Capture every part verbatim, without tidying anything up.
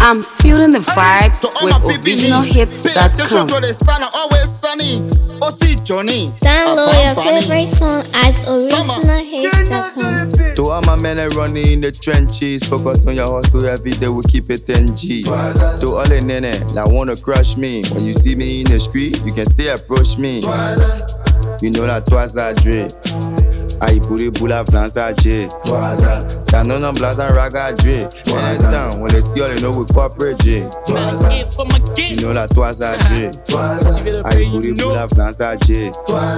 I'm feeling the vibes with original hits dot com. Download your favorite song at original hits dot com. To all my men that running in the trenches, focus on your hustle every day, we keep it ten G. To all the nene that wanna crush me, when you see me in the street, you can still approach me. You know that twice I dream. Aïe pourri pour la France à J. Ça non non blaza raga J. Anytime when they see all they know we corporate J. You know that twice I J. Aïe pourri pour la France à J.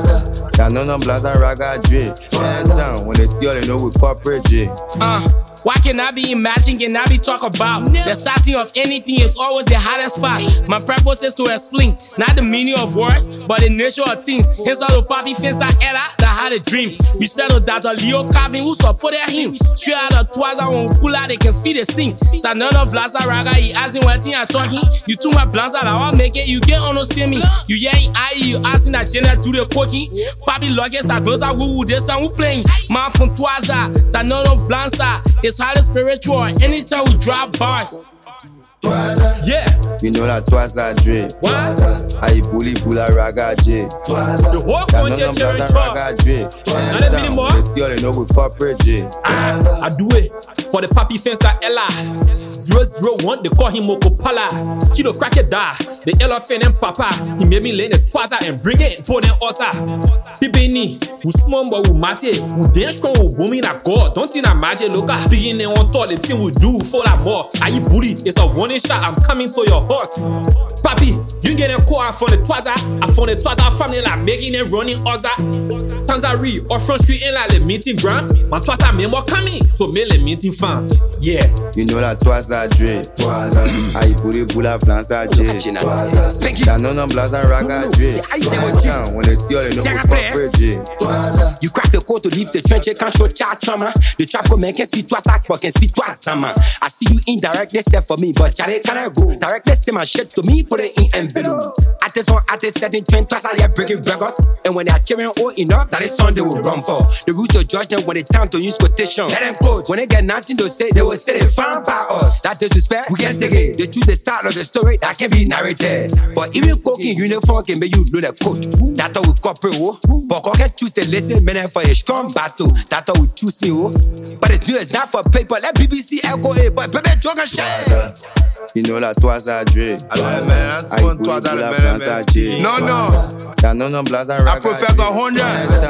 Ça non non blaza raga J. Anytime when they see all they know we corporate J. Uh, why can I be imagined, can I be talk about? The starting of anything is always the hardest part. My purpose is to explain, not the meaning of words, but the nature of things. Hence all the papi fins I era that had a dream. Respect to Doctor Leo Calvin who supported him. Straight out of Twaza when we pull out they can feel the sing. So none of Vlasa Raga, he asking what thing I talking. You too my blanza, I want make it, you get understand me. You yelling I you asking that Jenna do the cooking. Papi luggage, I close out woo this time we playing. Man from Twaza, so none of Blanza. It's highly spiritual anytime we drop bars. Yeah. You know that twice I dream. Aïe bully bula raga J. The whole country cherry raga J. Anytime they see all they know we corporate J. I do it for the papi fence at Ella. zero zero one, they call him Mokopala. Kilo crack it da. The elephant and papa. He made me lay the twaza and bring it and pour them osa. Pibini, who small boy who mate, who dance strong who booming a god. Don't think I magic look at being on top the thing we do for that more. Aye bully, it's a warning shot. I'm coming to your horse. Papi, you get a call from the twaza. I found the twaza family like making and running oza. Tanzari or front street in like the meeting ground. My twaza member coming to make the meeting fun. Yeah. You know that twaza dream. Aïe pourri pour la France à J. Ça non non blaza raga J. When they see all they know we corporate J. You crack the code to leave the trench, can't show chat trauma. The trap come and can speak twice, but can speak twice, man. I see you indirectly set for me, but Charlie can I go? Directly say my shit to me, put it in envelope. At this one, at this setting trend, twice I get breaking records. And when they're carrying all enough, that is Sunday will run for. The root to judge them when it's time to use quotation. Let them coach. When they get nothing to say, they will say they found by us. That disrespect, we can't take it. They choose the side of the story that can be narrated. But even cooking uniform can make you know the coach. That's how we cooperate, oh. But I can choose to listen, man, for a strong battle. That's how we choose it, oh. But it's new, it's not for paper. Let B B C echo it, but baby, talk a shit. You know la twaza J. Aïe bully pour la France à J. Non, non. Ça non non blaza raga J. Professor Hundred.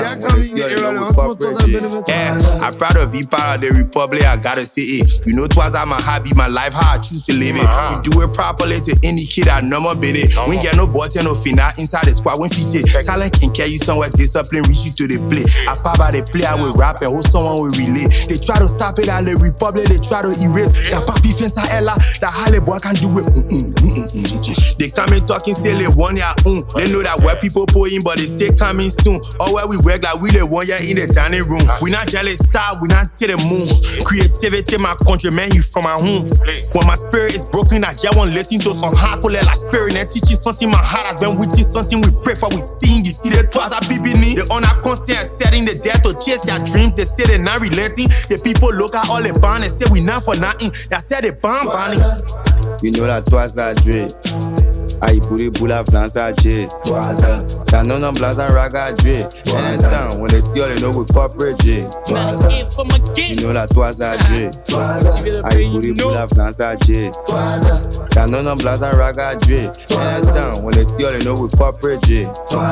Yeah, I'm proud of be part of the Republic. I gotta say it. You know, twaza my hobby, my life, how I choose to live it. We do it properly to any kid I never been it. We ain't get no button no final inside the squad. When feature talent can carry you somewhere, discipline reach you to the play. I pop by the play, I will rap and hold someone will relay. They try to stop it at the Republic. They try to erase that papi fence at Ella. That Halle boy can do it. Mm-mm, mm-mm, mm-mm. They come in talking, say they one year. Mm. They know that where people pulling, but they still coming soon. Or where we work like we the one year in the dining room. We not jealous star, we not to the moon. Creativity, my country, man, you from my home. When my spirit is broken, I just want to listen to some hardcore like spirit and teaching something my heart has been witching something we pray for. We sing, you see the twice I be me. They on a constant setting the death to chase their dreams. They say they not relating. The people look at all the band and say we not for nothing. They say they band banning. You know that twice I dream. Aïe pourri pour la France à J. Ça non non blaza raga J. Anytime when they see all they know we corporate J. You know that twice I dream. Aïe pourri pour la France à J. Ça non non blaza raga J. Anytime when they see all they know we corporate J.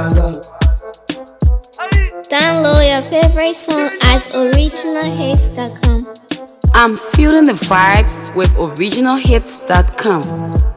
Download your favorite song at original hits dot com. I'm feeling the vibes with original hits dot com.